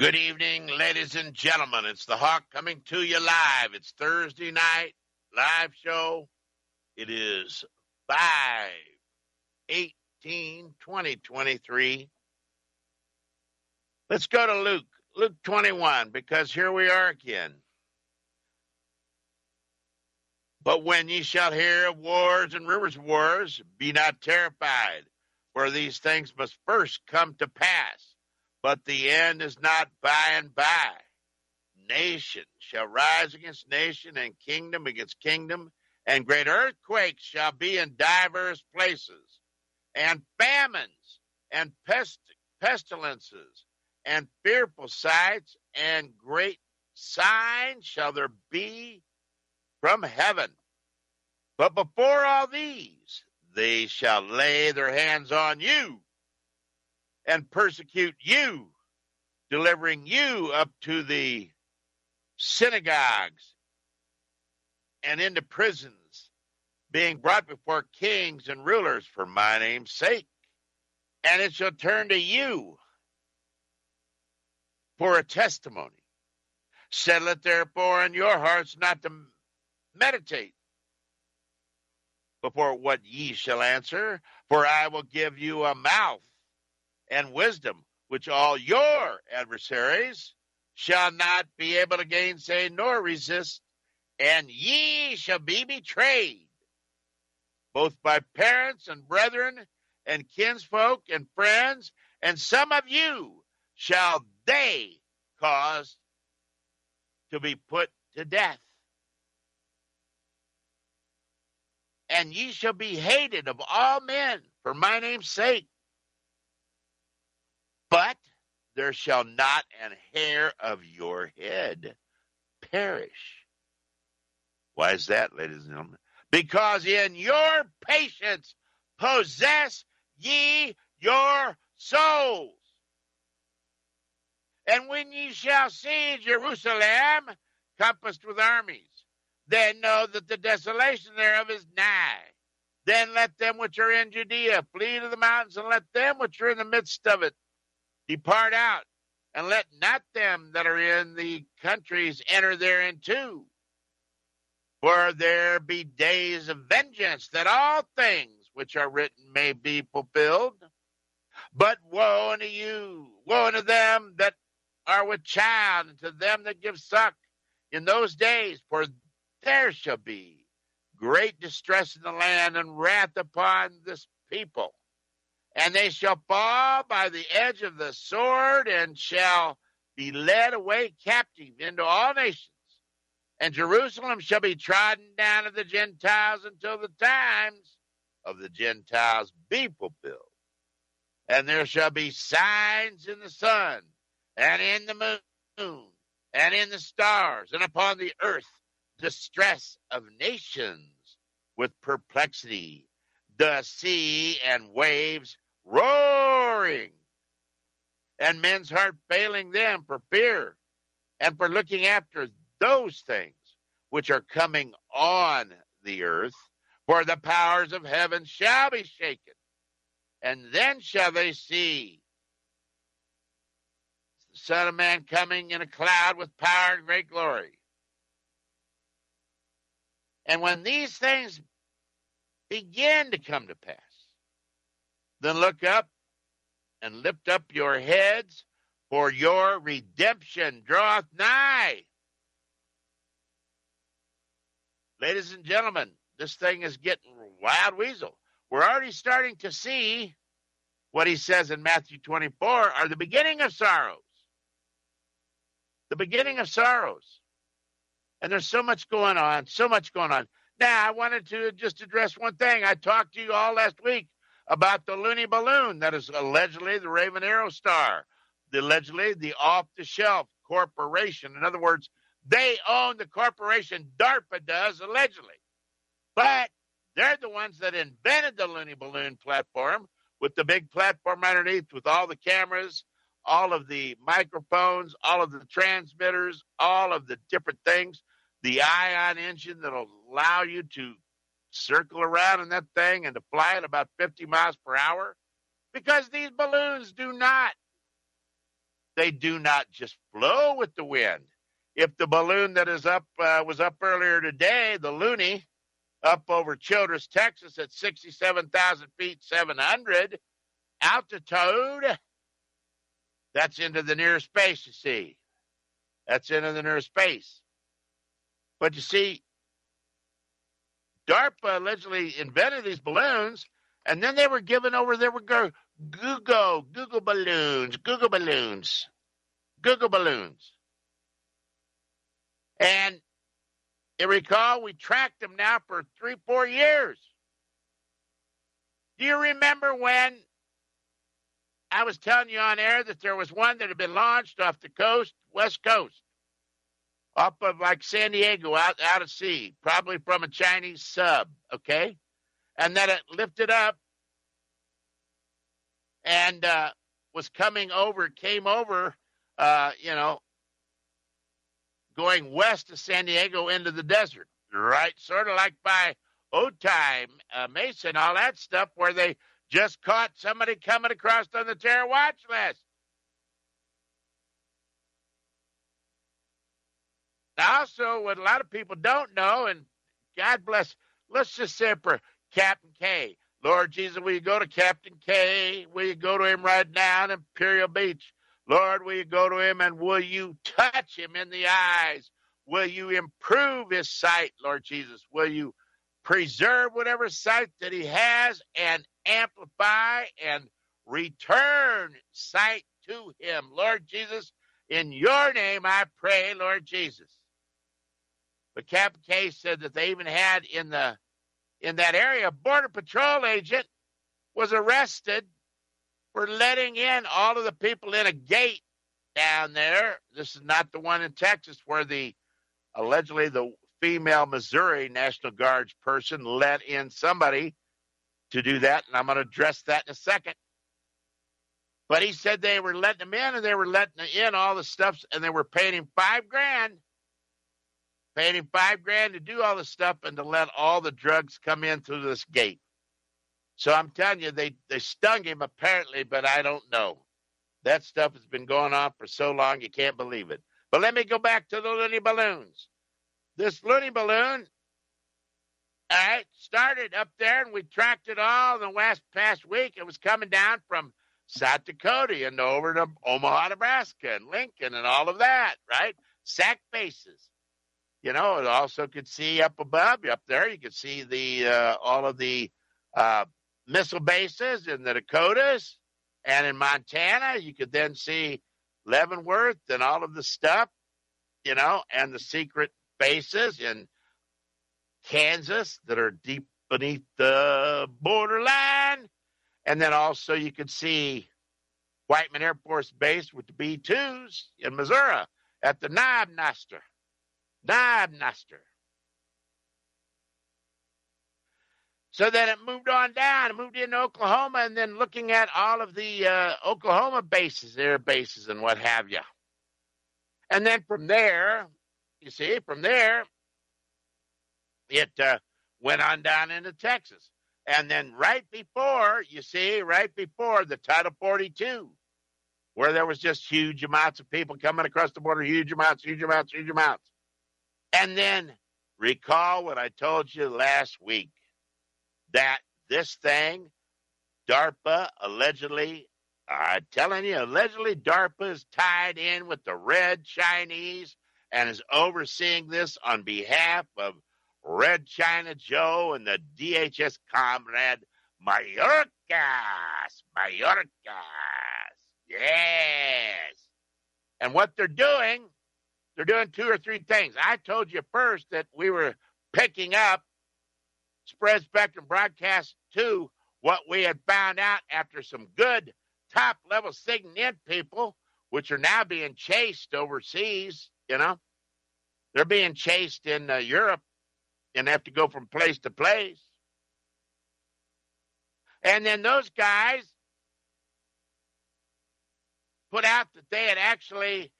Good evening, ladies and gentlemen. It's the Hawk coming to you live. It's Thursday night, live show. It is 5/18/2023. Let's go to Luke 21, because here we are again. But when ye shall hear of wars and rumors of wars, be not terrified, for these things must first come to pass. But the end is not by and by. Nation shall rise against nation, and kingdom against kingdom, and great earthquakes shall be in divers places, and famines, and pestilences, and fearful sights, and great signs shall there be from heaven. But before all these, they shall lay their hands on you, and persecute you, delivering you up to the synagogues and into prisons, being brought before kings and rulers for my name's sake. And it shall turn to you for a testimony. Settle it therefore in your hearts not to meditate before what ye shall answer, for I will give you a mouth and wisdom, which all your adversaries shall not be able to gainsay nor resist, and ye shall be betrayed, both by parents and brethren and kinsfolk and friends, and some of you shall they cause to be put to death. And ye shall be hated of all men for my name's sake. But there shall not an hair of your head perish. Why is that, ladies and gentlemen? Because in your patience possess ye your souls. And when ye shall see Jerusalem compassed with armies, then know that the desolation thereof is nigh. Then let them which are in Judea flee to the mountains, and let them which are in the midst of it depart out, and let not them that are in the countries enter therein too. For there be days of vengeance, that all things which are written may be fulfilled. But woe unto you, woe unto them that are with child, and to them that give suck in those days, for there shall be great distress in the land, and wrath upon this people. And they shall fall by the edge of the sword, and shall be led away captive into all nations. And Jerusalem shall be trodden down of the Gentiles until the times of the Gentiles be fulfilled. And there shall be signs in the sun, and in the moon, and in the stars, and upon the earth distress of nations with perplexity, the sea and waves roaring, and men's heart failing them for fear and for looking after those things which are coming on the earth. For the powers of heaven shall be shaken, and then shall they see the Son of Man coming in a cloud with power and great glory. And when these things begin to come to pass, then look up and lift up your heads, for your redemption draweth nigh. Ladies and gentlemen, this thing is getting wild weasel. We're already starting to see what he says in Matthew 24 are the beginning of sorrows. The beginning of sorrows. And there's so much going on, so much going on. Now, I wanted to just address one thing. I talked to you all last week about the loony balloon that is allegedly the Raven Aerostar, allegedly the off-the-shelf corporation. In other words, they own the corporation. DARPA does, allegedly. But they're the ones that invented the loony balloon platform with the big platform underneath with all the cameras, all of the microphones, all of the transmitters, all of the different things, the ion engine that'll allow you to circle around in that thing and to fly at about 50 miles per hour, because these balloons do not They do not just flow with the wind. If the balloon that is up was up earlier today, the Looney, up over Childress, Texas at 67,000 feet, 700 altitude, that's into the near space, you see. That's into the near space. But you see, DARPA allegedly invented these balloons, and then they were given over, they were Google balloons. And you recall, we tracked them now for 3-4 years. Do you remember when I was telling you on air that there was one that had been launched off the coast, west coast, off of like San Diego, out at sea, probably from a Chinese sub, okay? And then it lifted up and was came over, going west of San Diego into the desert, right? Sort of like by Otay, Mesa, and all that stuff, where they just caught somebody coming across on the terror watch list. Also, what a lot of people don't know, and God bless, let's just say for Captain K, Lord Jesus, will you go to Captain K? Will you go to him right now in Imperial Beach? Lord, will you go to him and will you touch him in the eyes? Will you improve his sight, Lord Jesus? Will you preserve whatever sight that he has and amplify and return sight to him, Lord Jesus? In your name I pray, Lord Jesus. But Captain K said that they even had in that area, a Border Patrol agent was arrested for letting in all of the people in a gate down there. This is not the one in Texas where allegedly the female Missouri National Guards person let in somebody to do that, and I'm going to address that in a second. But he said they were letting them in, and they were letting in all the stuff, and they were paying him $5,000. Paying him $5,000 to do all the stuff and to let all the drugs come in through this gate. So I'm telling you, they stung him apparently, but I don't know. That stuff has been going on for so long, you can't believe it. But let me go back to the Looney balloons. This Looney balloon, all right, started up there, and we tracked it all the past week. It was coming down from South Dakota and over to Omaha, Nebraska, and Lincoln and all of that, right? SAC bases. You know, it also could see up above, up there, you could see all of the missile bases in the Dakotas and in Montana. You could then see Leavenworth and all of the stuff, you know, and the secret bases in Kansas that are deep beneath the borderline. And then also you could see Whiteman Air Force Base with the B-2s in Missouri at the Knob Noster. So then it moved on down, it moved into Oklahoma, and then looking at all of the Oklahoma bases, air bases, and what have you. And then from there, you see, it went on down into Texas. And then right before the Title 42, where there was just huge amounts of people coming across the border, huge amounts. And then recall what I told you last week, that this thing, DARPA allegedly DARPA is tied in with the Red Chinese and is overseeing this on behalf of Red China Joe and the DHS comrade Mayorkas. Yes. And what they're doing 2 or 3 things. I told you first that we were picking up Spread Spectrum Broadcast 2, what we had found out after some good top-level SIGINT people, which are now being chased overseas, you know. They're being chased in Europe and have to go from place to place. And then those guys put out that they had actually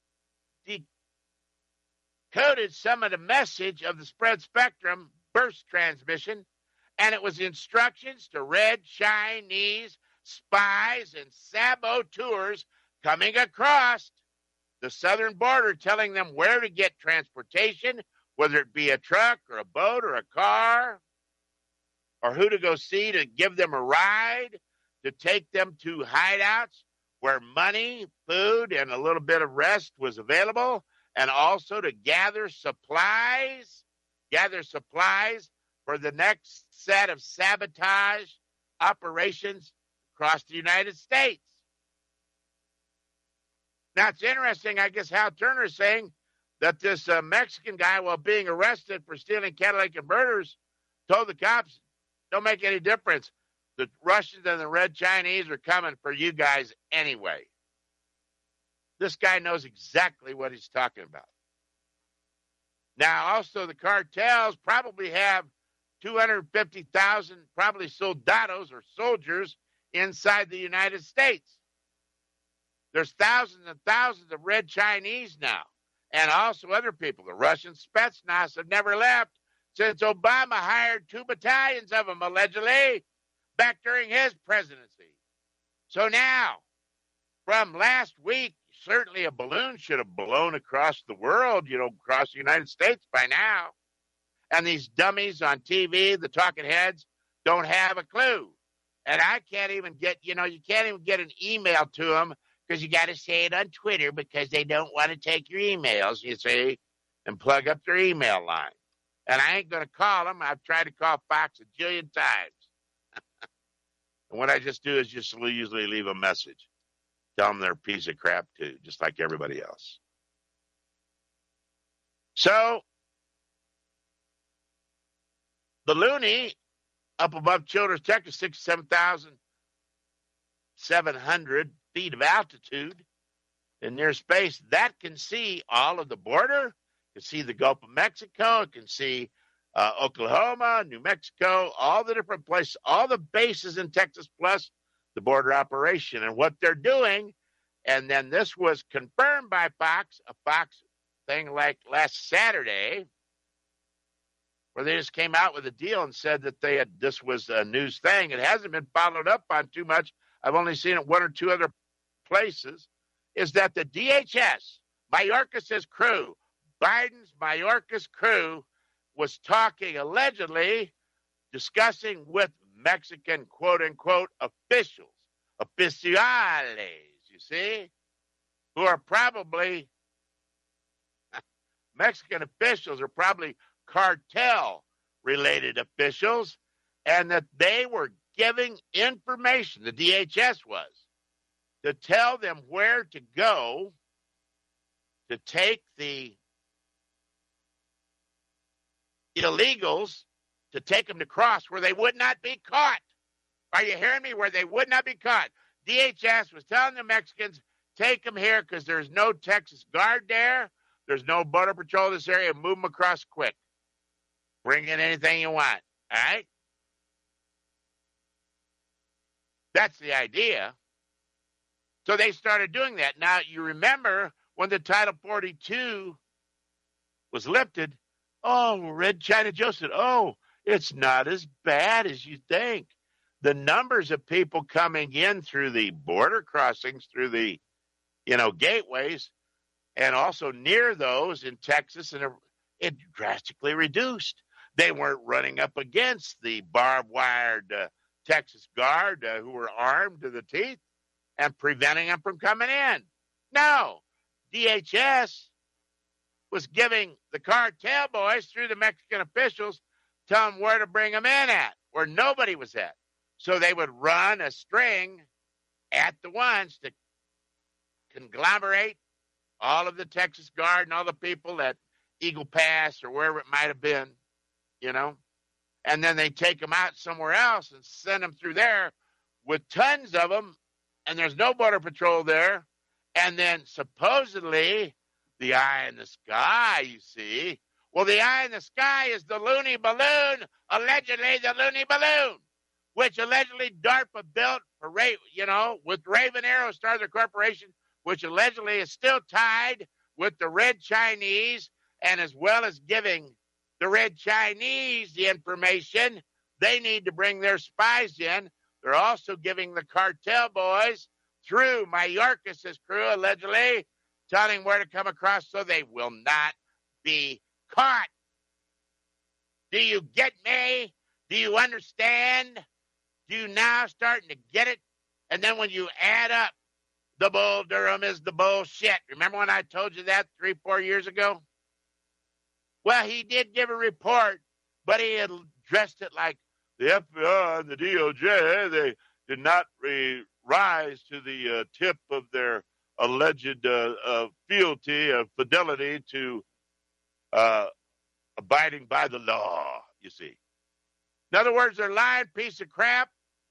decoded some of the message of the Spread Spectrum burst transmission, and it was instructions to Red Chinese spies and saboteurs coming across the southern border, telling them where to get transportation, whether it be a truck or a boat or a car, or who to go see to give them a ride, to take them to hideouts where money, food, and a little bit of rest was available, and also to gather supplies for the next set of sabotage operations across the United States. Now, it's interesting, I guess Hal Turner is saying that this Mexican guy, while being arrested for stealing catalytic converters, told the cops, don't make any difference. The Russians and the Red Chinese are coming for you guys anyway. This guy knows exactly what he's talking about. Now, also, the cartels probably have 250,000 probably soldados or soldiers inside the United States. There's thousands and thousands of Red Chinese now, and also other people. The Russian Spetsnaz have never left since Obama hired 2 battalions of them, allegedly, back during his presidency. So now, from last week, certainly a balloon should have blown across the world, across the United States by now. And these dummies on TV, the talking heads, don't have a clue. And I can't even get, you can't even get an email to them because you got to say it on Twitter because they don't want to take your emails, you see, and plug up their email line. And I ain't going to call them. I've tried to call Fox a jillion times. And what I just do is just usually leave a message. Tell them they're a piece of crap too, just like everybody else. So, the Looney up above Childress, Texas, 67,700 feet of altitude in near space, that can see all of the border, can see the Gulf of Mexico, it can see Oklahoma, New Mexico, all the different places, all the bases in Texas, plus the border operation and what they're doing. And then this was confirmed by Fox, a Fox thing like last Saturday, where they just came out with a deal and said that this was a news thing. It hasn't been followed up on too much. I've only seen it 1 or 2 other places, is that the DHS, Mayorkas' crew, Biden's Mayorkas crew, was talking, allegedly discussing with Mexican quote-unquote officials, oficiales, you see, who are probably, Mexican officials are probably cartel-related officials, and that they were giving information, the DHS was, to tell them where to go to take the illegals, to take them to cross where they would not be caught. Are you hearing me? Where they would not be caught. DHS was telling the Mexicans, take them here because there's no Texas Guard there. There's no Border Patrol in this area. Move them across quick. Bring in anything you want. All right? That's the idea. So they started doing that. Now, you remember when the Title 42 was lifted, Red China Joe said, it's not as bad as you think. The numbers of people coming in through the border crossings, through the, gateways, and also near those in Texas, and it drastically reduced. They weren't running up against the barbed-wired Texas Guard who were armed to the teeth and preventing them from coming in. No, DHS was giving the cartel boys through the Mexican officials, tell them where to bring them in at, where nobody was at. So they would run a string at the ones to conglomerate all of the Texas Guard and all the people at Eagle Pass or wherever it might have been, and then they take them out somewhere else and send them through there with tons of them, and there's no Border Patrol there. And then supposedly the eye in the sky, you see. Well, the eye in the sky is the Looney balloon, allegedly the Looney balloon, which allegedly DARPA built for, with Raven Aerostar, the corporation, which allegedly is still tied with the Red Chinese, and as well as giving the Red Chinese the information they need to bring their spies in, they're also giving the cartel boys through Mayorkas' crew, allegedly, telling where to come across so they will not be caught. Do you get me? Do you understand? Do you now starting to get it? And then when you add up, the Bull Durham is the bullshit. Remember when I told you that 3-4 years ago? Well, he did give a report, but he had dressed it like the FBI and the DOJ, they did not rise to the tip of their alleged fealty of fidelity to abiding by the law, you see. In other words, they're lying piece of crap.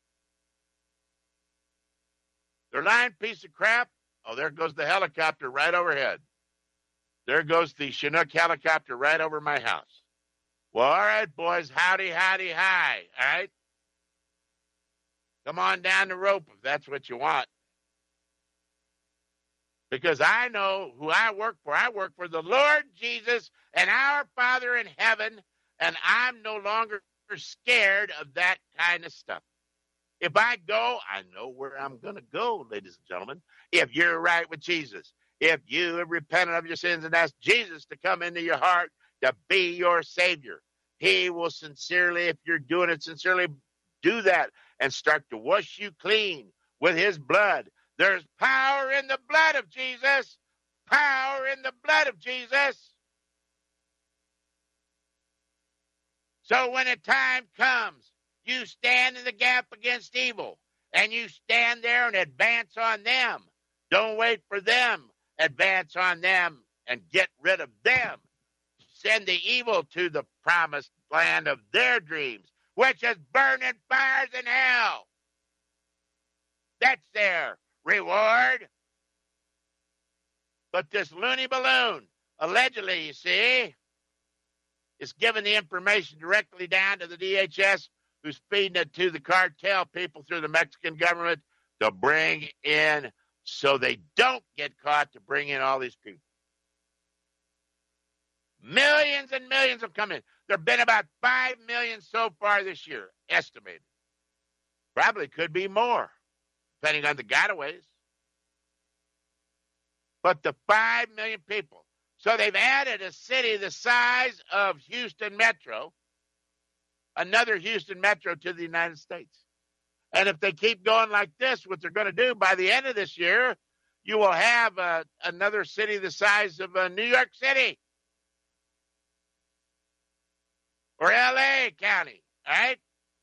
They're lying piece of crap. Oh, there goes the helicopter right overhead. There goes the Chinook helicopter right over my house. Well, all right, boys. Howdy, howdy, hi. All right? Come on down the rope if that's what you want. Because I know who I work for. I work for the Lord Jesus and our Father in heaven, and I'm no longer scared of that kind of stuff. If I go, I know where I'm going to go, ladies and gentlemen. If you're right with Jesus, if you have repented of your sins and asked Jesus to come into your heart to be your Savior, he will sincerely, if you're doing it sincerely, do that and start to wash you clean with his blood. There's power in the blood of Jesus. Power in the blood of Jesus. So when a time comes, you stand in the gap against evil, and you stand there and advance on them. Don't wait for them. Advance on them and get rid of them. Send the evil to the promised land of their dreams, which is burning fires in hell. That's their reward. But this loony balloon, allegedly, you see, is giving the information directly down to the DHS, who's feeding it to the cartel people through the Mexican government to bring in, so they don't get caught, to bring in all these people. Millions and millions have come in. There have been about 5 million so far this year, estimated. Probably could be more, depending on the gotaways. But the 5 million people. So they've added a city the size of Houston Metro, another Houston Metro to the United States. And if they keep going like this, what they're going to do by the end of this year, you will have another city the size of New York City or L.A. County, all right?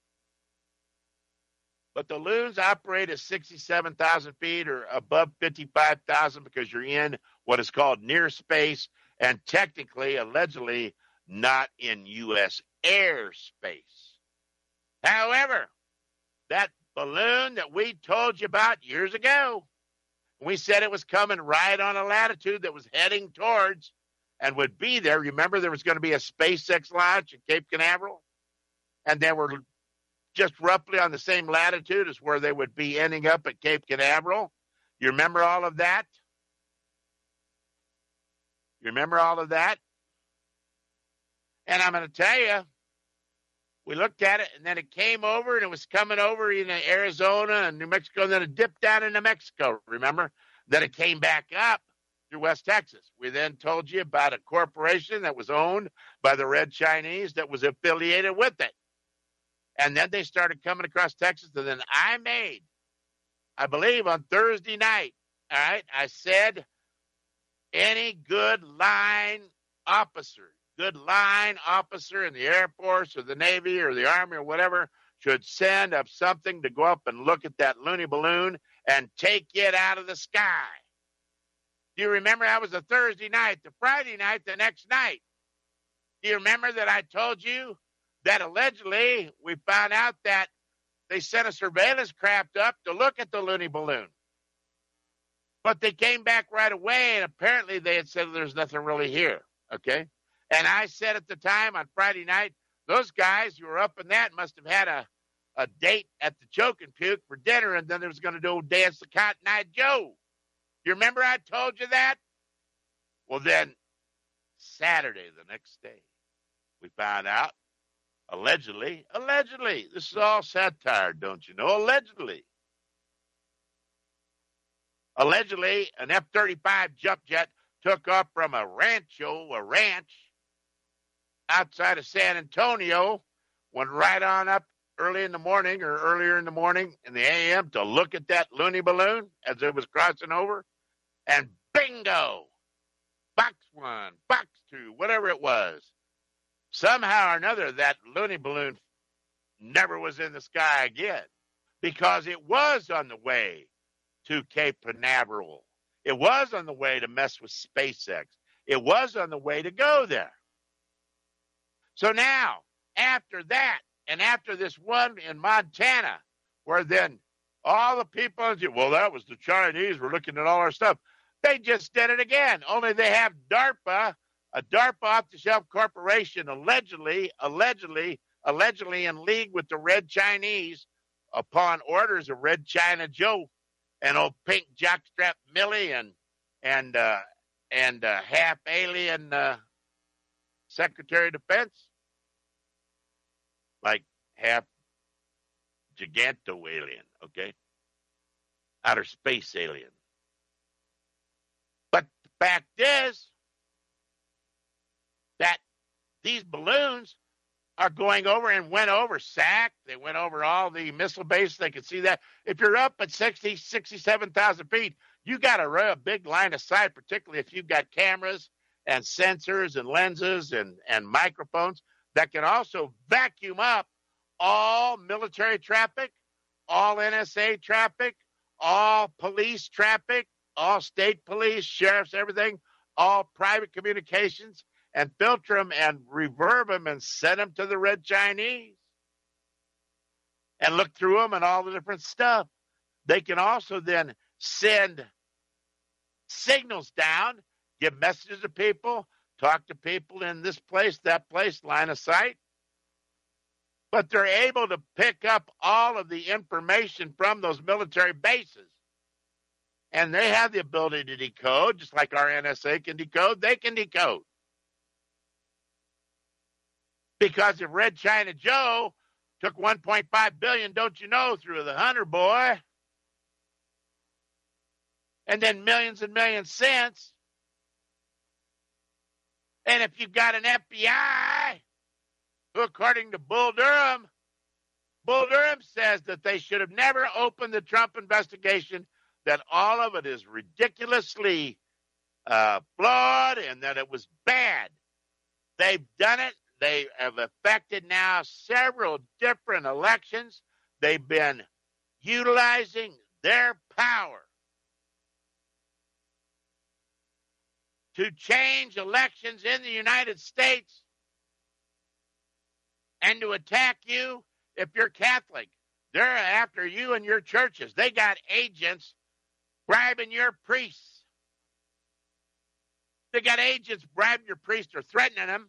But the loons operate at 67,000 feet or above 55,000 because you're in what is called near space and technically, allegedly, not in U.S. airspace. However, that balloon that we told you about years ago, we said it was coming right on a latitude that was heading towards and would be there. Remember, there was going to be a SpaceX launch at Cape Canaveral? And they were just roughly on the same latitude as where they would be ending up at Cape Canaveral. You remember all of that? You remember all of that? And I'm going to tell you, we looked at it, and then it came over, and it was coming over in Arizona and New Mexico, and then it dipped down into Mexico, remember? Then it came back up through West Texas. We then told you about a corporation that was owned by the Red Chinese that was affiliated with it. And then they started coming across Texas, and then I believe on Thursday night, all right, I said any good line officer in the Air Force or the Navy or the Army or whatever should send up something to go up and look at that loony balloon and take it out of the sky. Do you remember that was a Thursday night? The Friday night, the next night. Do you remember that I told you that allegedly we found out that they sent a surveillance craft up to look at the loony balloon? But they came back right away, and apparently they had said there's nothing really here, okay? And I said at the time on Friday night, those guys who were up in that must have had a date at the Choke and Puke for dinner, and then they was going to go dance the Cotton Eye Joe. You remember I told you that? Well, then Saturday, the next day, we found out, allegedly, this is all satire, don't you know, allegedly, Allegedly, an F-35 jump jet took off from a ranch outside of San Antonio, went right on up early in the morning or earlier in the morning in the AM to look at that loony balloon as it was crossing over, and bingo, box 1, box 2, whatever it was. Somehow or another, that loony balloon never was in the sky again because it was on the way to Cape Canaveral. It was on the way to mess with SpaceX. It was on the way to go there. So now, after that, and after this one in Montana, where then all the people, well, that was the Chinese were looking at all our stuff. They just did it again, only they have DARPA, a DARPA off-the-shelf corporation, allegedly in league with the Red Chinese upon orders of Red China Joe and old pink jockstrap Millie and half alien Secretary of Defense, like half giganto alien, okay? Outer space alien. But the fact is that these balloons are going over and went over SAC. They went over all the missile bases. They could see that. If you're up at 67,000 feet, you got a big line of sight, particularly if you've got cameras and sensors and lenses and microphones that can also vacuum up all military traffic, all NSA traffic, all police traffic, all state police, sheriffs, everything, all private communications, and filter them and reverb them and send them to the Red Chinese and look through them and all the different stuff. They can also then send signals down, give messages to people, talk to people in this place, that place, line of sight. But they're able to pick up all of the information from those military bases. And they have the ability to decode, just like our NSA can decode, they can decode. Because if Red China Joe took $1.5 billion, don't you know, through the Hunter boy, and then millions and millions since, and if you've got an FBI who, according to Bull Durham says that they should have never opened the Trump investigation, that all of it is ridiculously flawed and that it was bad. They've done it. They have affected now several different elections. They've been utilizing their power to change elections in the United States and to attack you if you're Catholic. They're after you and your churches. They got agents bribing your priests. They got agents bribing your priests or threatening them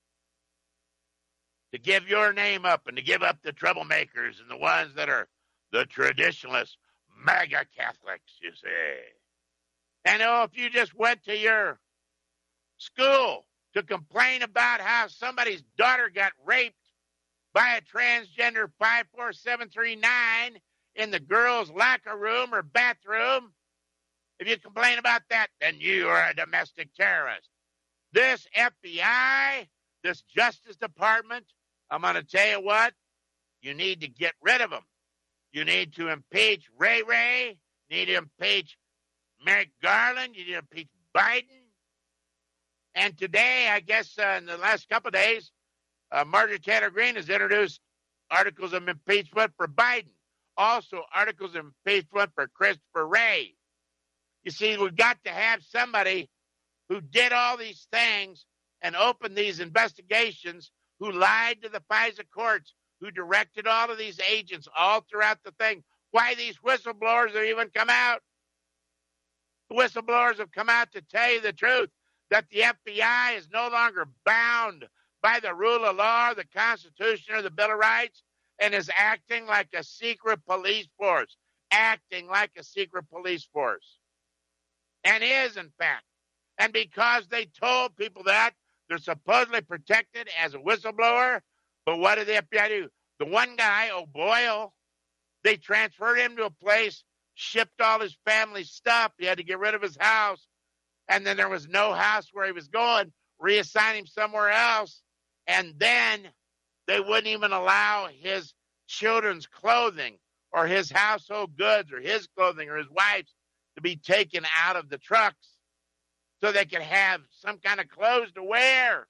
to give your name up and to give up the troublemakers and the ones that are the traditionalists, MAGA Catholics, you see. And if you just went to your school to complain about how somebody's daughter got raped by a transgender 54739 in the girls' locker room or bathroom, if you complain about that, then you are a domestic terrorist. This FBI, this Justice Department, I'm going to tell you what, you need to get rid of them. You need to impeach Ray Ray. You need to impeach Merrick Garland. You need to impeach Biden. And today, I guess in the last couple of days, Marjorie Taylor Greene has introduced articles of impeachment for Biden. Also, articles of impeachment for Christopher Wray. You see, we've got to have somebody who did all these things and opened these investigations, who lied to the FISA courts, who directed all of these agents all throughout the thing. Why these whistleblowers have even come out. The whistleblowers have come out to tell you the truth, that the FBI is no longer bound by the rule of law, the Constitution, or the Bill of Rights, and is acting like a secret police force. Acting like a secret police force. And is, in fact. And because they told people that, they're supposedly protected as a whistleblower, but what did the FBI do? The one guy, O'Boyle, they transferred him to a place shipped all his family stuff. He had to get rid of his house. And then there was no house where he was going, reassign him somewhere else. And then they wouldn't even allow his children's clothing or his household goods or his clothing or his wife's to be taken out of the trucks so they could have some kind of clothes to wear.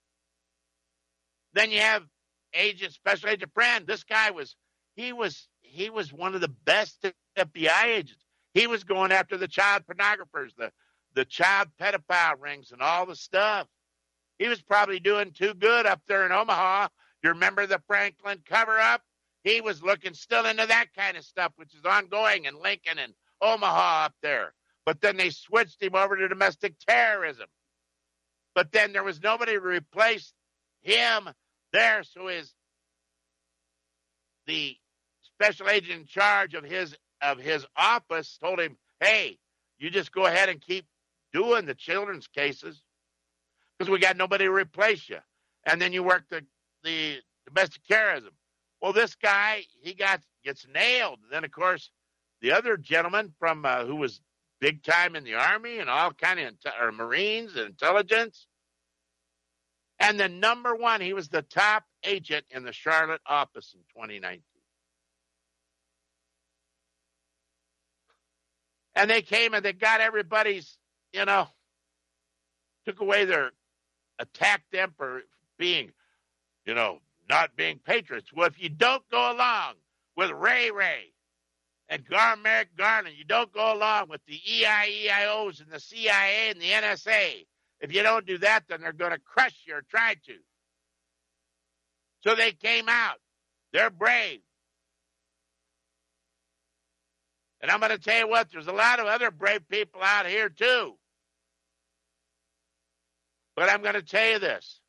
Then you have Special Agent Friend. This guy was one of the best FBI agents. He was going after the child pornographers, the child pedophile rings and all the stuff. He was probably doing too good up there in Omaha. You remember the Franklin cover-up? He was looking still into that kind of stuff, which is ongoing in Lincoln and Omaha up there. But then they switched him over to domestic terrorism. But then there was nobody to replace him there, so the special agent in charge of his office told him, hey, you just go ahead and keep doing the children's cases because we got nobody to replace you. And then you work the domestic terrorism. Well, this guy, he gets nailed. And then, of course, the other gentleman from who was big time in the Army and all kind of Marines and intelligence. And the number one, he was the top agent in the Charlotte office in 2019. And they came and they got everybody's, took away attacked them for being, not being patriots. Well, if you don't go along with Ray and Merrick Garland, you don't go along with the EIEIOs and the CIA and the NSA. If you don't do that, then they're going to crush you or try to. So they came out. They're brave. And I'm going to tell you what, there's a lot of other brave people out here too. But I'm going to tell you this.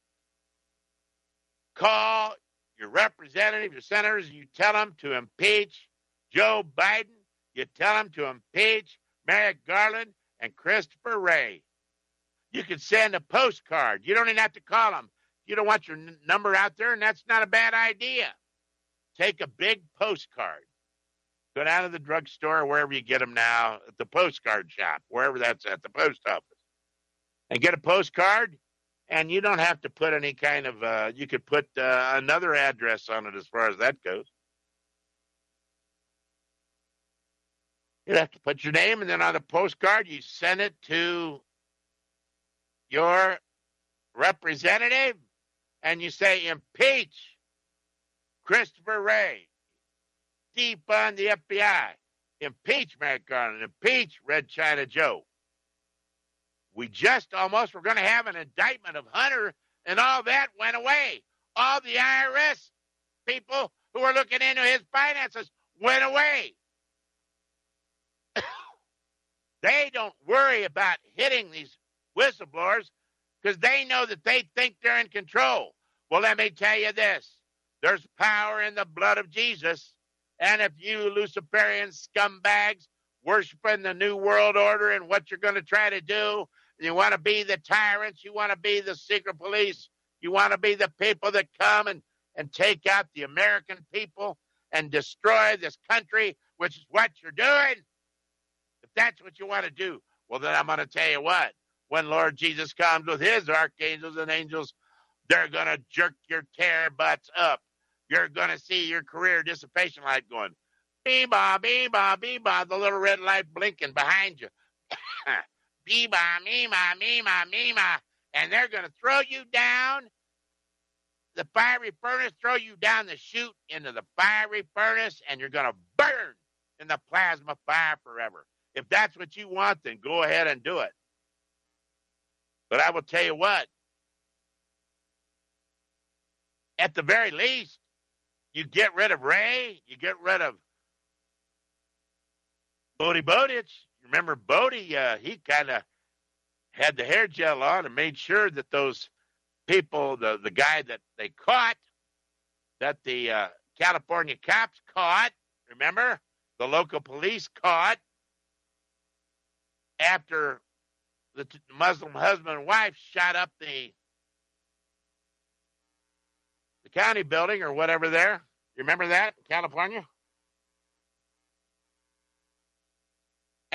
Call your representative, your senators, and you tell them to impeach Joe Biden. You tell them to impeach Merrick Garland and Christopher Wray. You can send a postcard. You don't even have to call them. You don't want your number out there, and that's not a bad idea. Take a big postcard. Go down to the drugstore or wherever you get them now, at the postcard shop, wherever that's at, the post office. And get a postcard, and you don't have to put any kind of, you could put another address on it as far as that goes. You have to put your name, and then on the postcard, you send it to your representative, and you say, impeach Christopher Wray, defund the FBI, impeach Merrick Garland, impeach Red China Joe. We just almost were going to have an indictment of Hunter, and all that went away. All the IRS people who were looking into his finances went away. They don't worry about hitting these whistleblowers because they know that they think they're in control. Well, let me tell you this. There's power in the blood of Jesus. And if you Luciferian scumbags worshiping the New World Order and what you're going to try to do, you want to be the tyrants, you want to be the secret police, you want to be the people that come and take out the American people and destroy this country, which is what you're doing. If that's what you want to do, well, then I'm going to tell you what. When Lord Jesus comes with his archangels and angels, they're going to jerk your tear butts up. You're going to see your career dissipation light going, bee-bah, bee-bah, bee-bah, the little red light blinking behind you. Bee-bah, mee-bah, mee-bah, mee-bah. And they're going to throw you down the fiery furnace, throw you down the chute into the fiery furnace, and you're going to burn in the plasma fire forever. If that's what you want, then go ahead and do it. But I will tell you what, at the very least, you get rid of Ray, you get rid of Bodie Bowditch. Remember Bodie, he kind of had the hair gel on and made sure that those people, the guy that they caught, that the California cops caught, remember? The local police caught after the Muslim husband and wife shot up the county building or whatever there. You remember that in California?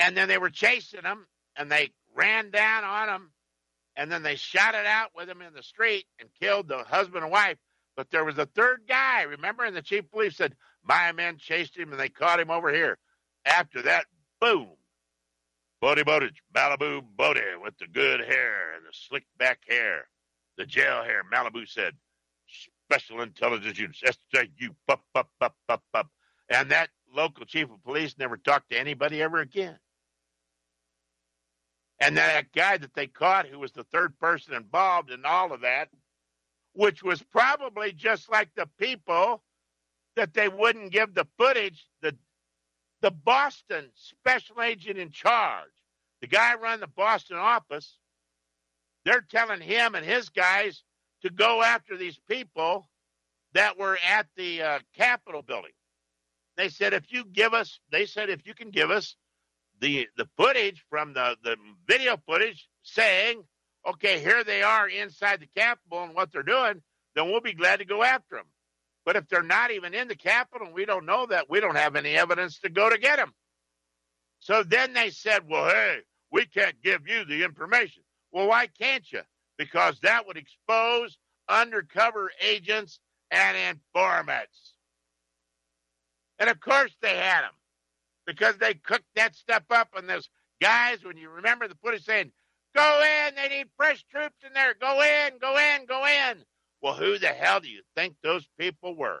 And then they were chasing them, and they ran down on them, and then they shot it out with them in the street and killed the husband and wife. But there was a third guy, remember? And the chief of police said, my men chased him, and they caught him over here. After that, boom. Bodie Bowditch, Malibu Bodie with the good hair and the slick back hair, the jail hair. Malibu said, Special Intelligence Unit, SJU, pup, pup, pup, pup, pup. And that local chief of police never talked to anybody ever again. And that guy that they caught, who was the third person involved in all of that, which was probably just like the people that they wouldn't give the footage, the Boston special agent in charge, the guy running the Boston office, they're telling him and his guys to go after these people that were at the Capitol building. They said, if you can give us the footage from the video footage saying, okay, here they are inside the Capitol and what they're doing, then we'll be glad to go after them. But if they're not even in the Capitol and we don't know that, we don't have any evidence to go to get them. So then they said, well, hey, we can't give you the information. Well, why can't you? Because that would expose undercover agents and informants. And of course they had them because they cooked that stuff up. And those guys, when you remember the footage saying, go in, they need fresh troops in there. Go in, go in, go in. Well, who the hell do you think those people were?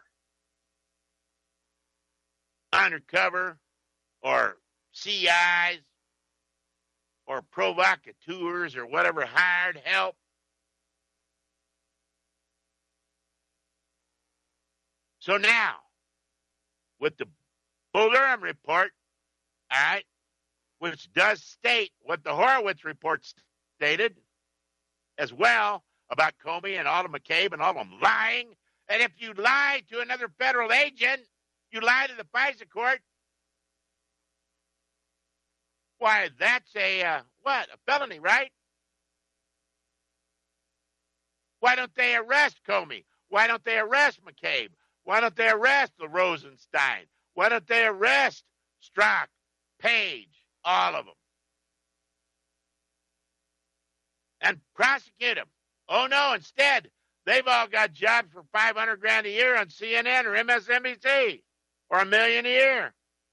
Undercover or CIs or provocateurs or whatever, hired help. So now, with the Bull Durham report, all right, which does state what the Horowitz report stated as well about Comey and all of McCabe and all of them lying. And if you lie to another federal agent, you lie to the FISA court. Why, that's a felony, right? Why don't they arrest Comey? Why don't they arrest McCabe? Why don't they arrest the Rosenstein? Why don't they arrest Strzok, Page, all of them? And prosecute them. Oh, no, instead, they've all got jobs for $500,000 a year on CNN or MSNBC or $1 million a year.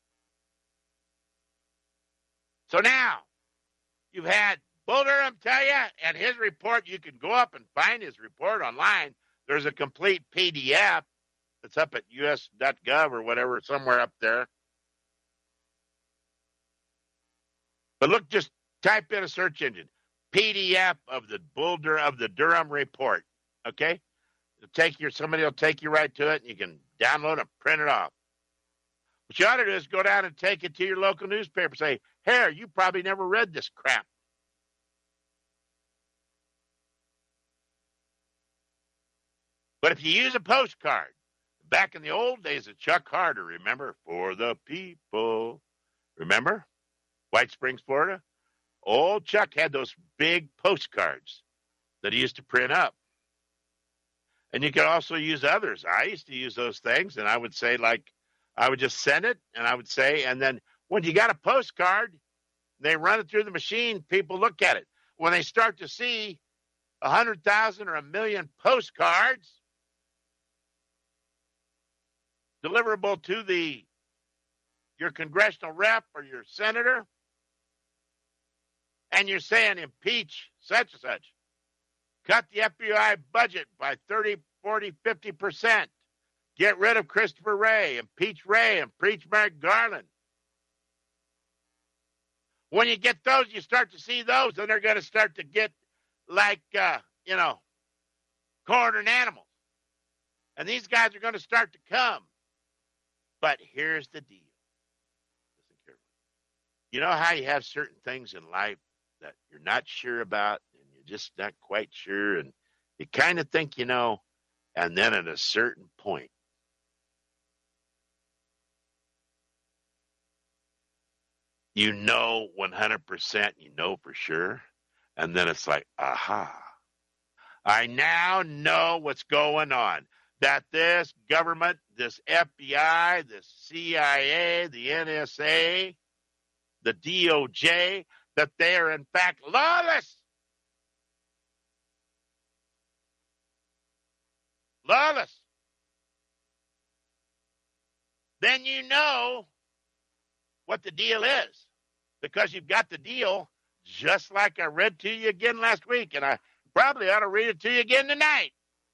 So now you've had Bull Durham tell you, and his report, you can go up and find his report online. There's a complete PDF that's up at us.gov or whatever, somewhere up there. But look, just type in a search engine, PDF of the Durham report. Okay? Somebody will take you right to it, and you can download it, print it off. What you ought to do is go down and take it to your local newspaper. Say, hey, you probably never read this crap. But if you use a postcard, back in the old days of Chuck Harder, remember? For the people. Remember? White Springs, Florida? Old Chuck had those big postcards that he used to print up. And you could also use others. I used to use those things, and I would say, I would just send it, and I would say, and then when you got a postcard, they run it through the machine, people look at it. When they start to see 100,000 or 1 million postcards deliverable to your congressional rep or your senator, and you're saying impeach such and such, cut the FBI budget by 30, 40, 50%, get rid of Christopher Wray, impeach Merrick Garland. When you get those, you start to see those, and they're going to start to get like, corn and animals. And these guys are going to start to come. But here's the deal. Listen carefully. You know how you have certain things in life that you're not sure about, and you're just not quite sure, and you kind of think you know, and then at a certain point, you know 100%, you know for sure, and then it's like, aha, I now know what's going on. That this government, this FBI, this CIA, the NSA, the DOJ, that they are in fact lawless. Lawless. Then you know what the deal is, because you've got the deal just like I read to you again last week, and I probably ought to read it to you again tonight.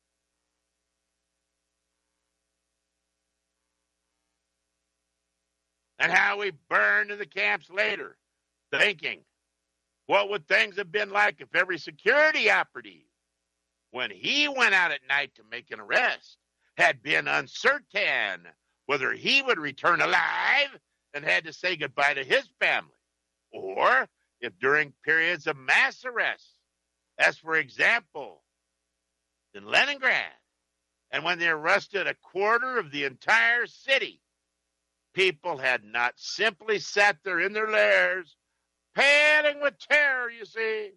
And how we burned in the camps later, thinking, what would things have been like if every security operative, when he went out at night to make an arrest, had been uncertain whether he would return alive and had to say goodbye to his family, or if during periods of mass arrests, as for example, in Leningrad, and when they arrested a quarter of the entire city, people had not simply sat there in their lairs, panting with terror, you see,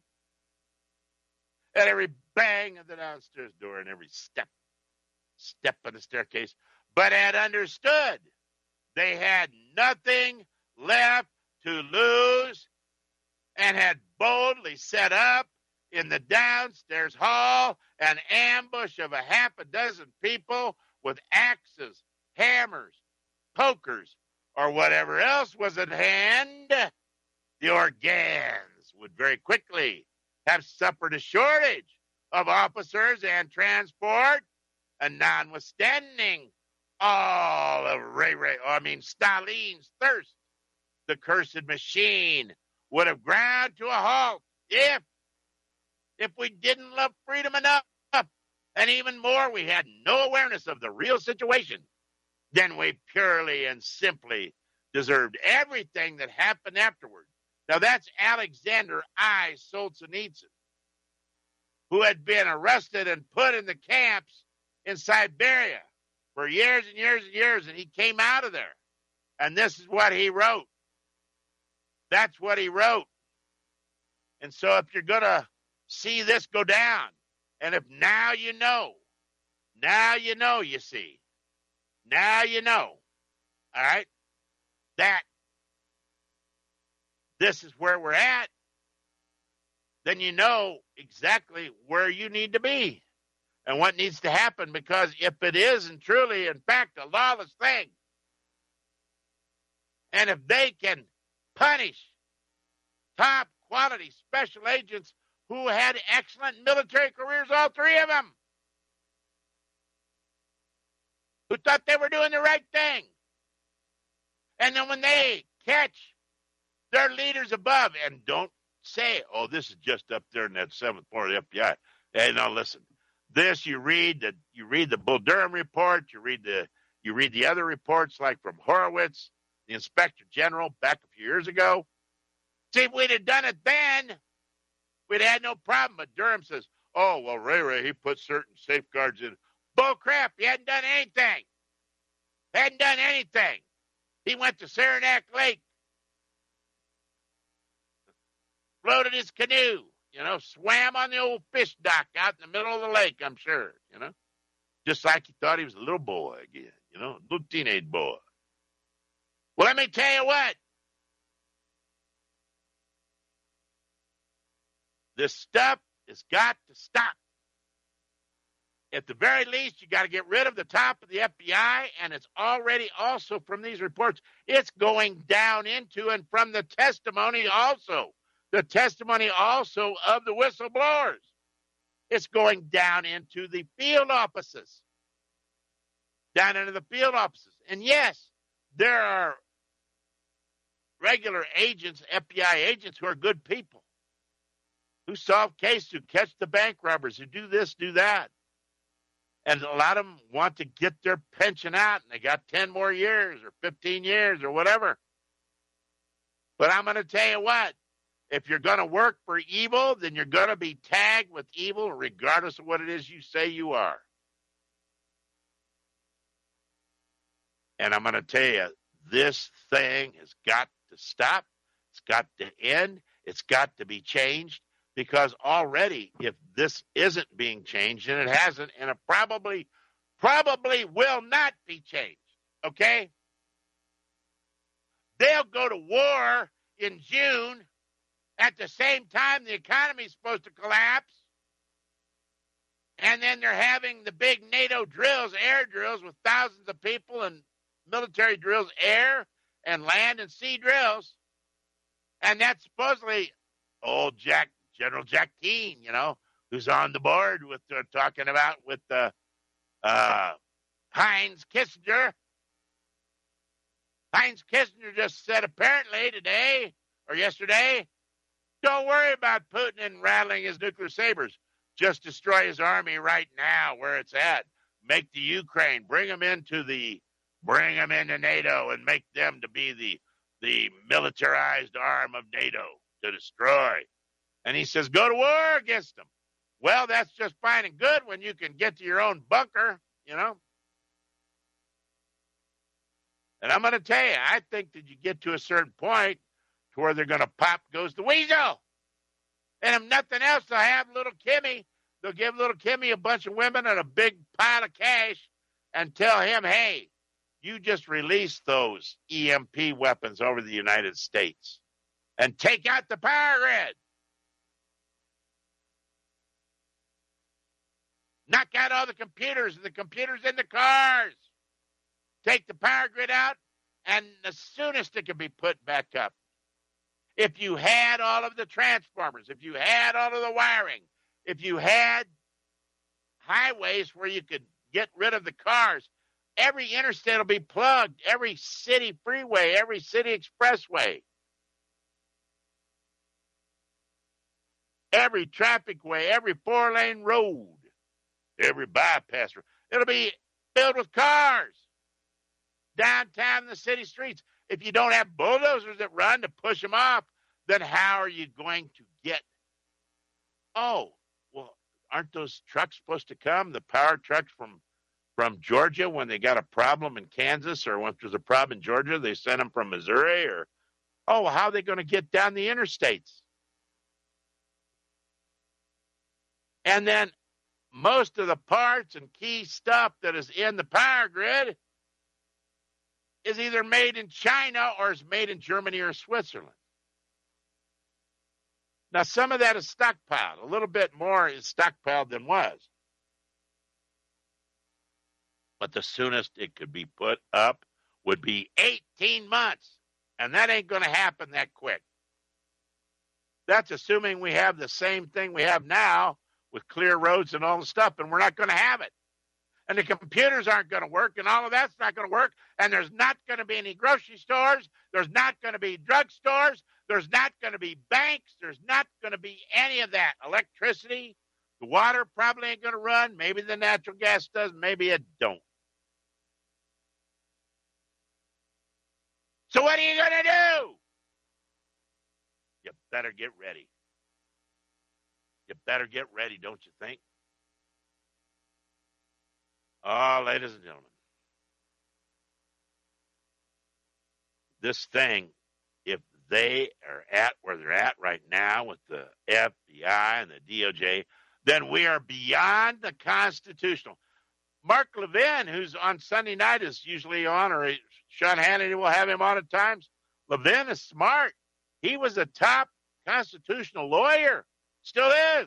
at every bang of the downstairs door and every step on the staircase, but had understood they had nothing left to lose and had boldly set up in the downstairs hall an ambush of a half a dozen people with axes, hammers, pokers, or whatever else was at hand. The Organs would very quickly have suffered a shortage of officers and transport, and notwithstanding all of Stalin's thirst, the cursed machine would have ground to a halt if we didn't love freedom enough, and even more, we had no awareness of the real situation, then we purely and simply deserved everything that happened afterward. Now that's Alexander I. Solzhenitsyn, who had been arrested and put in the camps in Siberia for years and years and years, and he came out of there. And this is what he wrote. That's what he wrote. And so if you're going to see this go down, and if now you know, you see, now you know, all right, that this is where we're at, then you know exactly where you need to be and what needs to happen, because if it is and truly, in fact, a lawless thing, and if they can punish top quality special agents who had excellent military careers, all three of them, who thought they were doing the right thing, and then when they catch their leaders above, and don't say, oh, this is just up there in that seventh floor of the FBI. Hey, now listen, this you read the Bull Durham report, you read the other reports like from Horowitz, the Inspector General back a few years ago. See, if we'd have done it then, we'd have had no problem. But Durham says, oh, well, Ray, he put certain safeguards in. Bull crap, he hadn't done anything. He went to Saranac Lake, floated his canoe, swam on the old fish dock out in the middle of the lake, I'm sure, just like he thought he was a little boy again, little teenage boy. Well, let me tell you what. This stuff has got to stop. At the very least, you got to get rid of the top of the FBI, and it's already also from these reports, it's going down into and from the testimony also. The testimony also of the whistleblowers. It's going down into the field offices. And yes, there are regular agents, FBI agents, who are good people, who solve cases, who catch the bank robbers, who do this, do that. And a lot of them want to get their pension out, and they got 10 more years or 15 years or whatever. But I'm going to tell you what. If you're going to work for evil, then you're going to be tagged with evil regardless of what it is you say you are. And I'm going to tell you, this thing has got to stop. It's got to end. It's got to be changed, because already, if this isn't being changed, and it hasn't, and it probably will not be changed, okay? They'll go to war in June at the same time the economy is supposed to collapse. And then they're having the big NATO drills, air drills with thousands of people, and military drills, air and land and sea drills. And that's supposedly old General Jack Keane, who's on the board with talking about with Heinz Kissinger. Heinz Kissinger just said apparently today or yesterday, don't worry about Putin and rattling his nuclear sabers. Just destroy his army right now where it's at. Make the Ukraine, bring them into NATO and make them to be the militarized arm of NATO to destroy. And he says, go to war against them. Well, that's just fine and good when you can get to your own bunker, And I'm going to tell you, I think that you get to a certain point to where they're going to pop goes the weasel. And if nothing else, they'll have little Kimmy. They'll give little Kimmy a bunch of women and a big pile of cash and tell him, hey, you just release those EMP weapons over the United States and take out the power grid. Knock out all the computers and the computers in the cars. Take the power grid out, and the soonest it can be put back up. If you had all of the transformers, if you had all of the wiring, if you had highways where you could get rid of the cars, every interstate will be plugged, every city freeway, every city expressway, every traffic way, every 4-lane road, every bypass road. It'll be filled with cars downtown in the city streets. If you don't have bulldozers that run to push them off, then how are you going to get? Oh, well, aren't those trucks supposed to come? The power trucks from Georgia when they got a problem in Kansas, or when there's a problem in Georgia, they send them from Missouri, or, how are they going to get down the interstates? And then most of the parts and key stuff that is in the power grid is either made in China or is made in Germany or Switzerland. Now, some of that is stockpiled. A little bit more is stockpiled than was. But the soonest it could be put up would be 18 months. And that ain't going to happen that quick. That's assuming we have the same thing we have now with clear roads and all the stuff, and we're not going to have it. And the computers aren't going to work, and all of that's not going to work, and there's not going to be any grocery stores, there's not going to be drugstores, there's not going to be banks, there's not going to be any of that. Electricity, the water probably ain't going to run, maybe the natural gas does, maybe it don't. So what are you going to do? You better get ready. You better get ready, don't you think? Oh, ladies and gentlemen, this thing, if they are at where they're at right now with the FBI and the DOJ, then we are beyond the constitutional. Mark Levin, who's on Sunday night, is usually on, or Sean Hannity will have him on at times. Levin is smart. He was a top constitutional lawyer, still is.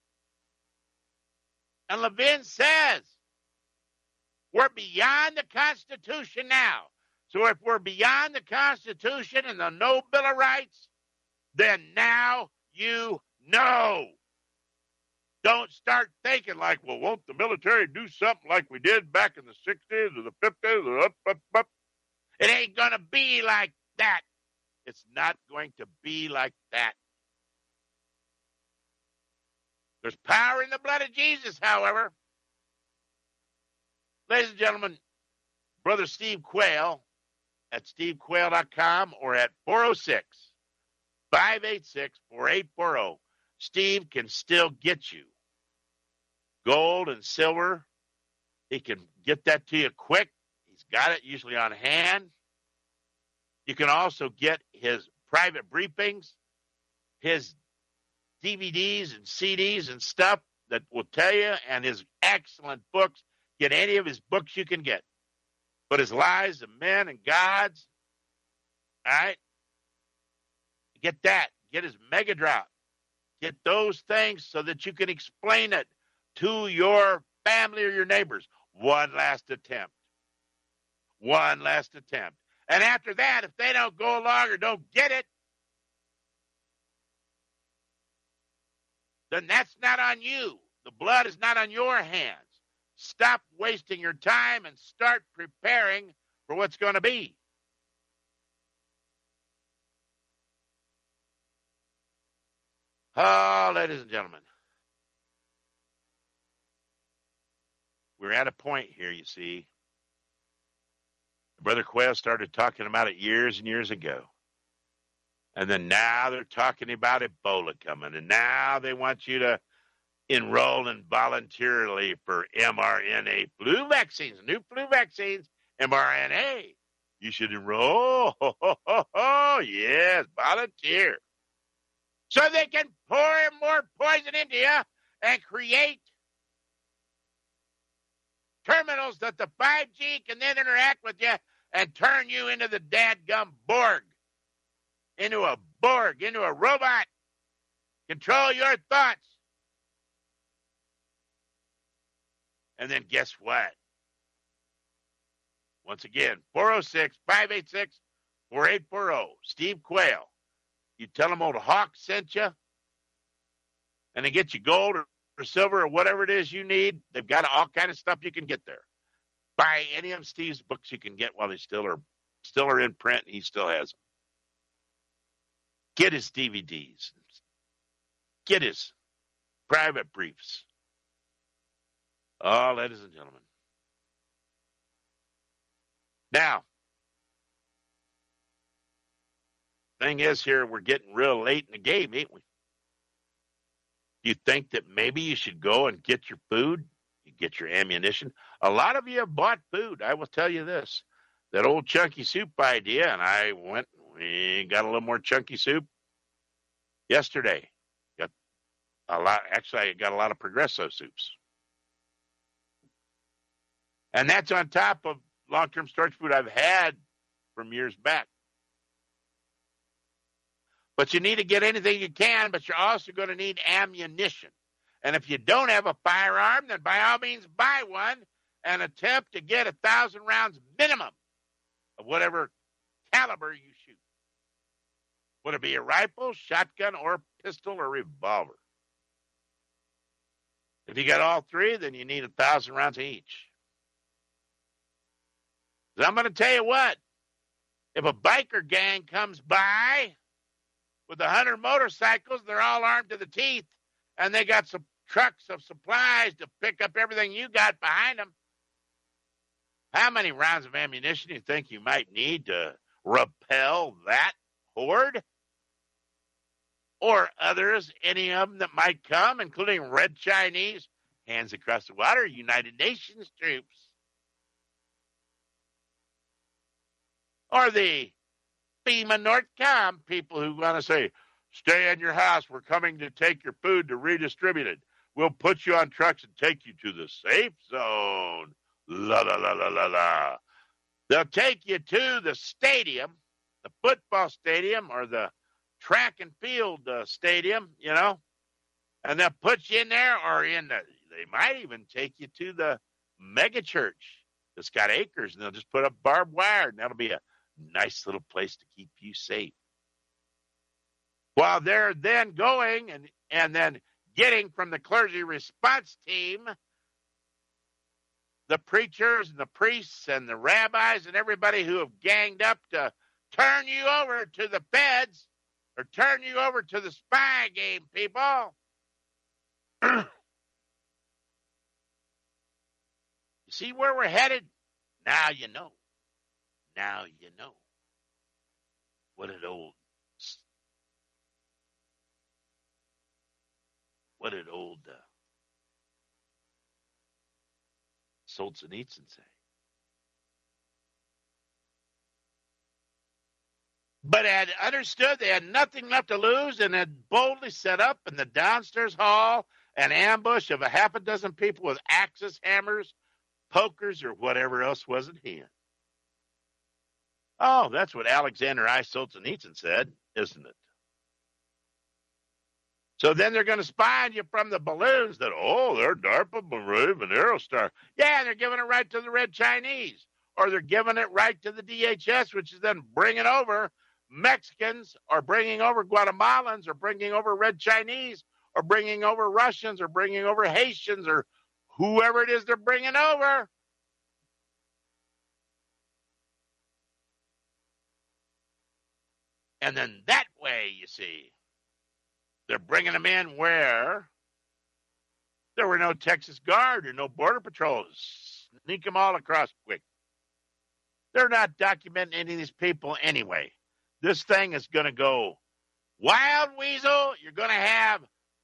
And Levin says, we're beyond the Constitution now. So if we're beyond the Constitution and the no Bill of Rights, then now you know. Don't start thinking like, well, won't the military do something like we did back in the 60s or the 50s? Or It ain't going to be like that. It's not going to be like that. There's power in the blood of Jesus, however. Ladies and gentlemen, Brother Steve Quayle at stevequayle.com or at 406-586-4840. Steve can still get you gold and silver. He can get that to you quick. He's got it usually on hand. You can also get his private briefings, his DVDs and CDs and stuff that will tell you, and his excellent books. Get any of his books you can get. But his lies of men and gods, all right? Get that. Get his Mega Drop. Get those things so that you can explain it to your family or your neighbors. One last attempt. One last attempt. And after that, if they don't go along or don't get it, then that's not on you. The blood is not on your hands. Stop wasting your time and start preparing for what's going to be. Oh, ladies and gentlemen, we're at a point here, you see. Brother Quayle started talking about it years and years ago. And then now they're talking about Ebola coming. And now they want you to enroll in voluntarily for mRNA flu vaccines, new flu vaccines, mRNA. You should enroll. Yes, volunteer. So they can pour more poison into you and create terminals that the 5G can then interact with you and turn you into the dadgum Borg, into a robot, control your thoughts. And then guess what? Once again, 406-586-4840, Steve Quayle. You tell them old Hawk sent you, and they get you gold or silver or whatever it is you need. They've got all kind of stuff you can get there. Buy any of Steve's books you can get while they still are in print, and he still has them. Get his DVDs. Get his private briefs. Oh, ladies and gentlemen. Now, thing is here, we're getting real late in the game, ain't we? Do you think that maybe you should go and get your food? You get your ammunition? A lot of you have bought food. I will tell you this. That old chunky soup idea, and we got a little more chunky soup yesterday. Got a lot. Actually, I got a lot of Progresso soups. And that's on top of long-term storage food I've had from years back. But you need to get anything you can, but you're also going to need ammunition. And if you don't have a firearm, then by all means buy one and attempt to get 1,000 rounds minimum of whatever caliber you shoot. Would it be a rifle, shotgun, or pistol, or revolver? If you got all three, then you need 1,000 rounds each. I'm going to tell you what, if a biker gang comes by with 100 motorcycles, they're all armed to the teeth, and they got some trucks of supplies to pick up everything you got behind them, how many rounds of ammunition do you think you might need to repel that horde? Or others, any of them that might come, including Red Chinese, Hands Across the Water, United Nations troops. Or the FEMA NORTHCOM people who want to say, stay in your house, we're coming to take your food to redistribute it. We'll put you on trucks and take you to the safe zone. La, la, la, la, la, la. They'll take you to the stadium, the football stadium or the track and field stadium, and they'll put you in there or they might even take you to the mega church that's got acres, and they'll just put up barbed wire, and that'll be a nice little place to keep you safe. While they're then going and then getting from the clergy response team, the preachers and the priests and the rabbis and everybody who have ganged up to turn you over to the feds or turn you over to the spy game, people. You see where we're headed? Now you know. Now you know what did old Solzhenitsyn say? But had understood they had nothing left to lose and had boldly set up in the downstairs hall an ambush of a half a dozen people with axes, hammers, pokers, or whatever else was at hand. Oh, that's what Alexander I. Solzhenitsyn said, isn't it? So then they're going to spy on you from the balloons that, oh, they're DARPA, Brave, and Aerostar. Yeah, they're giving it right to the Red Chinese, or they're giving it right to the DHS, which is then bringing over Mexicans, or bringing over Guatemalans, or bringing over Red Chinese, or bringing over Russians, or bringing over Haitians, or whoever it is they're bringing over. And then that way, you see, they're bringing them in where there were no Texas Guard or no Border Patrols. Sneak them all across quick. They're not documenting any of these people anyway. This thing is going to go wild, weasel. You're going to have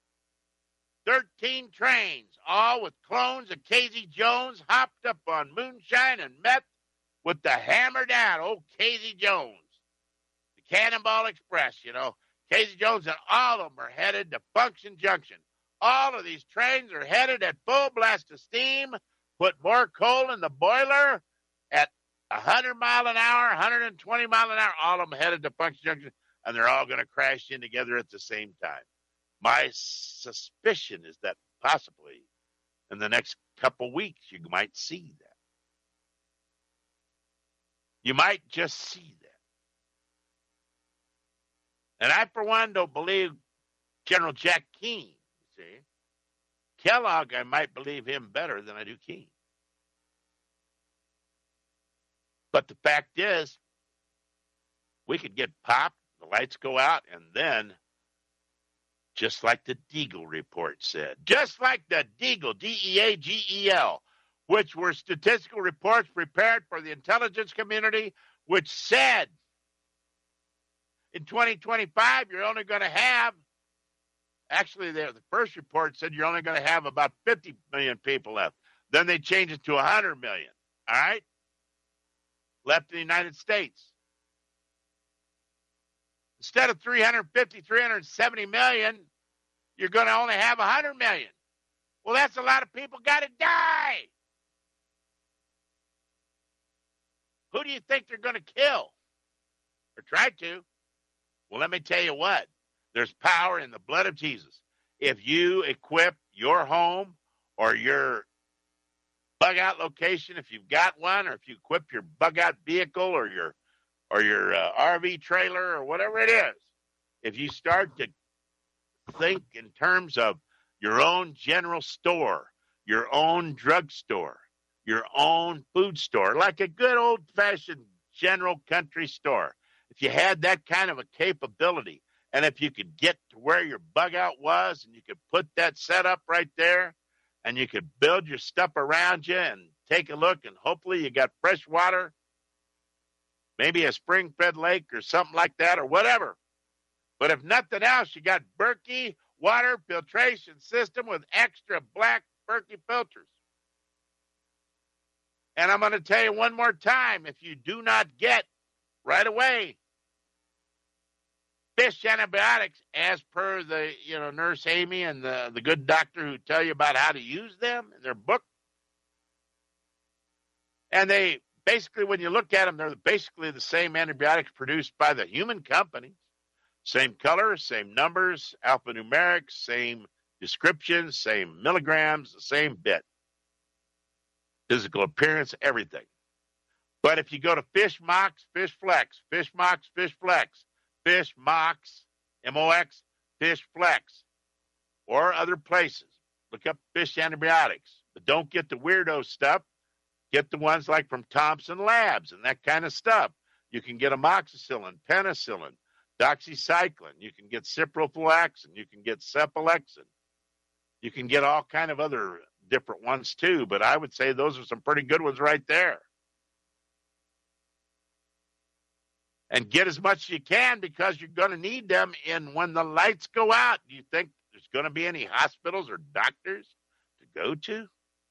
13 trains, all with clones of Casey Jones, hopped up on moonshine and meth with the hammer down. Old Casey Jones. The Cannonball Express, you know. Casey Jones and all of them are headed to Function Junction. All of these trains are headed at full blast of steam, put more coal in the boiler at 100 mile an hour, 120 mile an hour. All of them headed to Function Junction, and they're all going to crash in together at the same time. My suspicion is that possibly in the next couple weeks you might see that. You might just see that. And I, for one, don't believe General Jack Keane, you see. Kellogg, I might believe him better than I do Keane. But the fact is, we could get popped, the lights go out, and then, just like the Deagle report said, just like the Deagle, D-E-A-G-E-L, which were statistical reports prepared for the intelligence community, which said in 2025, you're only going to have, actually, the first report said you're only going to have about 50 million people left. Then they changed it to 100 million, all right? Left in the United States. Instead of 350, 370 million, you're going to only have 100 million. Well, that's a lot of people got to die. Who do you think they're going to kill? Or try to? Well, let me tell you what. There's power in the blood of Jesus. If you equip your home or your bug-out location, if you've got one, or if you equip your bug-out vehicle or your RV trailer or whatever it is, if you start to think in terms of your own general store, your own drugstore, your own food store, like a good old-fashioned general country store, if you had that kind of a capability, and if you could get to where your bug out was, and you could put that setup right there, and you could build your stuff around you and take a look, and hopefully you got fresh water, maybe a spring-fed lake or something like that or whatever. But if nothing else, you got Berkey water filtration system with extra black Berkey filters. And I'm going to tell you one more time, if you do not get right away fish antibiotics as per the Nurse Amy and the good doctor who tell you about how to use them in their book, and they basically, when you look at them, they're basically the same antibiotics produced by the human companies. Same color, same numbers, alphanumeric, same descriptions, same milligrams, the same bit. Physical appearance, everything. But if you go to Fish Mox, Fish Flex, Fish Mox, Fish Flex, Fish Mox, M-O-X, Fish Flex, or other places, look up fish antibiotics. But don't get the weirdo stuff. Get the ones like from Thompson Labs and that kind of stuff. You can get amoxicillin, penicillin, doxycycline. You can get ciprofloxacin. You can get cephalexin. You can get all kind of other different ones too, but I would say those are some pretty good ones right there. And get as much as you can, because you're going to need them when the lights go out. Do you think there's going to be any hospitals or doctors to go to?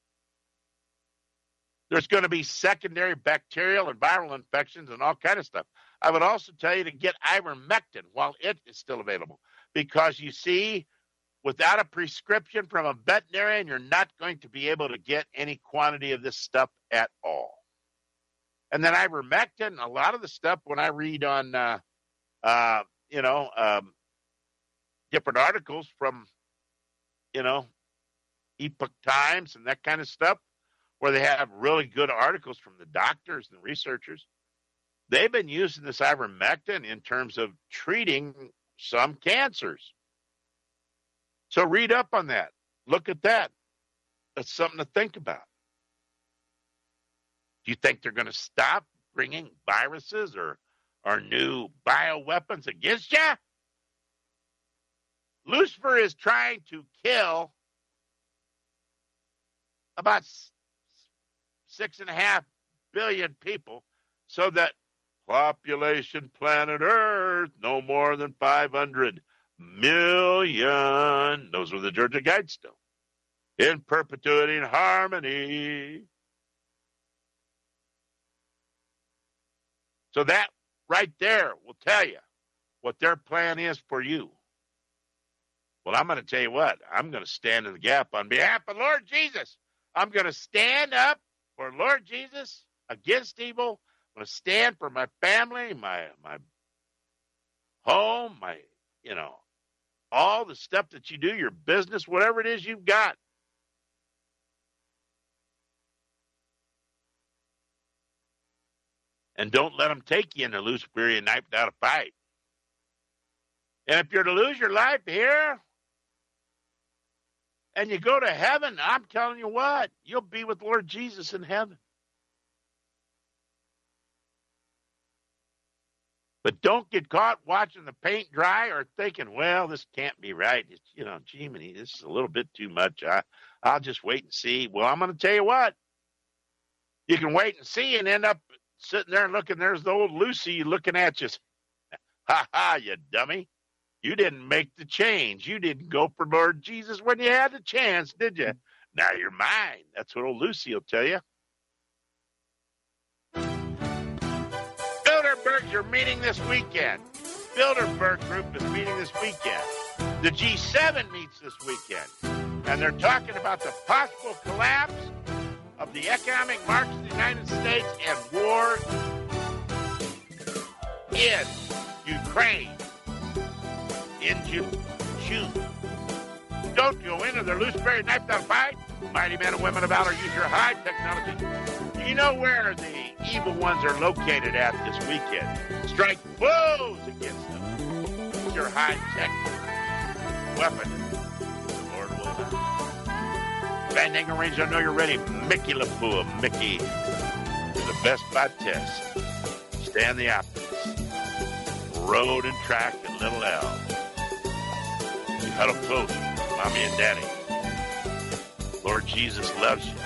There's going to be secondary bacterial and viral infections and all kind of stuff. I would also tell you to get ivermectin while it is still available, because you see, without a prescription from a veterinarian, you're not going to be able to get any quantity of this stuff at all. And then ivermectin, a lot of the stuff when I read on, different articles from, Epoch Times and that kind of stuff, where they have really good articles from the doctors and researchers. They've been using this ivermectin in terms of treating some cancers. So read up on that. Look at that. That's something to think about. Do you think they're going to stop bringing viruses or new bioweapons against you? Lucifer is trying to kill about 6.5 billion people so that population planet Earth no more than 500 million. Those were the Georgia Guidestones. In perpetuity and harmony. So that right there will tell you what their plan is for you. Well, I'm going to tell you what. I'm going to stand in the gap on behalf of Lord Jesus. I'm going to stand up for Lord Jesus against evil. I'm going to stand for my family, my home, all the stuff that you do, your business, whatever it is you've got. And don't let them take you in a Luciferian knife without a fight. And if you're to lose your life here and you go to heaven, I'm telling you what, you'll be with Lord Jesus in heaven. But don't get caught watching the paint dry or thinking, well, this can't be right. It's, Jiminy, this is a little bit too much. I'll just wait and see. Well, I'm going to tell you what. You can wait and see and end up sitting there and looking. There's the old Lucy looking at you. Ha ha, you dummy. You didn't make the change. You didn't go for Lord Jesus when you had the chance, did you? Now you're mine. That's what old Lucy will tell you. Bilderbergs are meeting this weekend. Bilderberg Group is meeting this weekend. The G7 meets this weekend. And they're talking about the possible collapse of the economic markets of the United States and war in Ukraine in June. Don't go into their Luciferian knife without a fight. Mighty men and women of valor, use your high technology. Do you know where the evil ones are located at this weekend? Strike blows against them. Use your high-tech weapon. The Lord will not. Fandango Range, I know you're ready. Mickey LaPua, Mickey, to the best by test. Stand the optics. Road and track and little L. You huddle close, Mommy and Daddy. Lord Jesus loves you.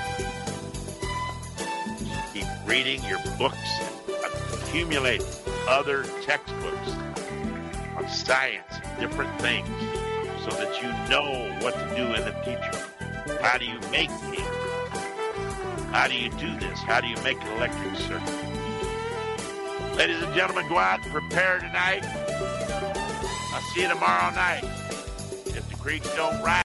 Just keep reading your books and accumulate other textbooks on science and different things so that you know what to do in the future. How do you make heat? How do you do this? How do you make an electric circuit? Ladies and gentlemen, go out and prepare tonight. I'll see you tomorrow night. If the creeks don't rise.